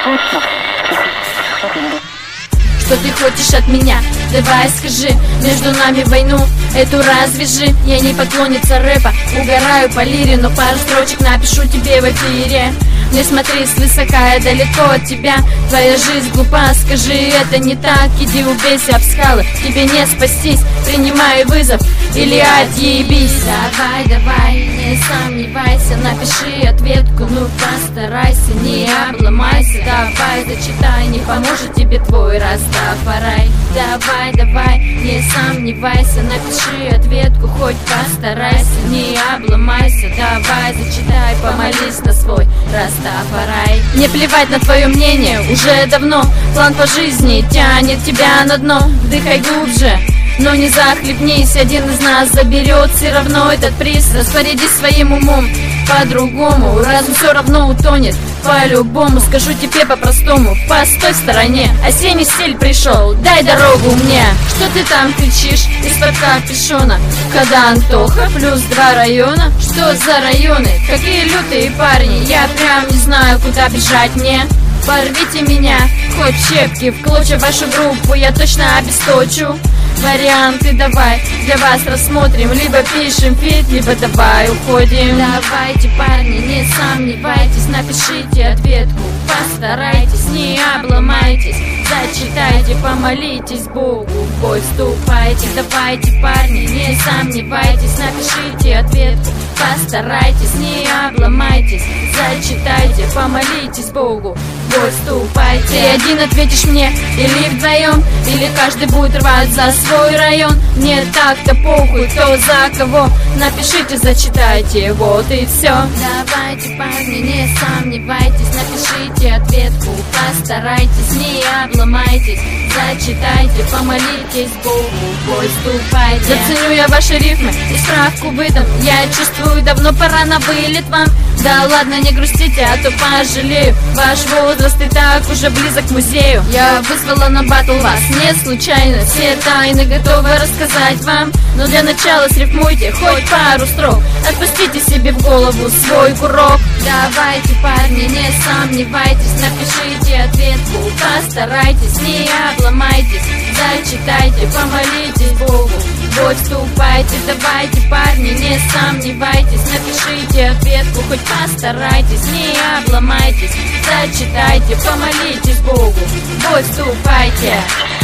Что ты хочешь от меня? Давай скажи, между нами войну эту развяжи. Я не поклонница рэпа, угораю по лире, но пару строчек напишу тебе в эфире. Не смотри свысока, я далеко от тебя. Твоя жизнь глупа, скажи, это не так. Иди убейся об скалы, тебе не спастись. Принимай вызов или отъебись. Давай, давай, не сомневайся, напиши ответку, ну постарайся, не обломайся. Давай, зачитай, не поможет тебе твой Растафарай. Давай, давай, не сомневайся, напиши ответку, хоть постарайся, не обломайся. Давай, зачитай, помолись на свой Растафарай. Не плевать на твое мнение, уже давно план по жизни тянет тебя на дно. Вдыхай глубже, но не захлебнись, один из нас заберет все равно этот приз. Распорядись своим умом по-другому, разум все равно утонет по-любому. Скажу тебе по-простому, постой в стороне, осенний стиль пришел, дай дорогу мне. Что ты там кричишь из-под капюшона? Когда Антоха плюс 2 района? Что за районы? Какие лютые парни, я прям не знаю, куда бежать мне. Порвите меня, хоть щепки в клочья, вашу группу я точно обесточу. Варианты давай, для вас рассмотрим. Либо пишем фит, либо давай уходим. Давайте, парни, не сомневайтесь, напишите ответку, постарайтесь, не обломайтесь. Зачитайте, помолитесь Богу, в бой вступайте. Давайте, парни, не сомневайтесь, напишите ответку, постарайтесь, не обломайтесь. Зачитайте, помолитесь Богу, в бой вступайте. Ты один ответишь мне, или вдвоем, или каждый будет рвать за свой район. Мне так-то похуй, кто за кого. Напишите, зачитайте, вот и все. Давайте, парни, не сомневайтесь, напишите ответку, постарайтесь, не обломайтесь. Зачитайте, помолитесь Богу, в бой вступайте. Заценю я ваши рифмы и справку выдам. Я чувствую, давно пора на вылет вам. Да ладно, не грустите, а то пожалею. Ваш возраст и так уже близок к музею. Я вызвала на батл вас не случайно, все тайны готовы рассказать вам. Но для начала срифмуйте хоть пару строк, отпустите себе в голову свой курок. Давайте, парни, не сомневайтесь, напишите ответку, постарайтесь, не обломайтесь. Зачитайте, помолитесь Богу, в бой вступайте. Давайте, парни, не сомневайтесь, напишите ответку, хоть постарайтесь, не обломайтесь. Зачитайте, помолитесь Богу, в бой вступайте.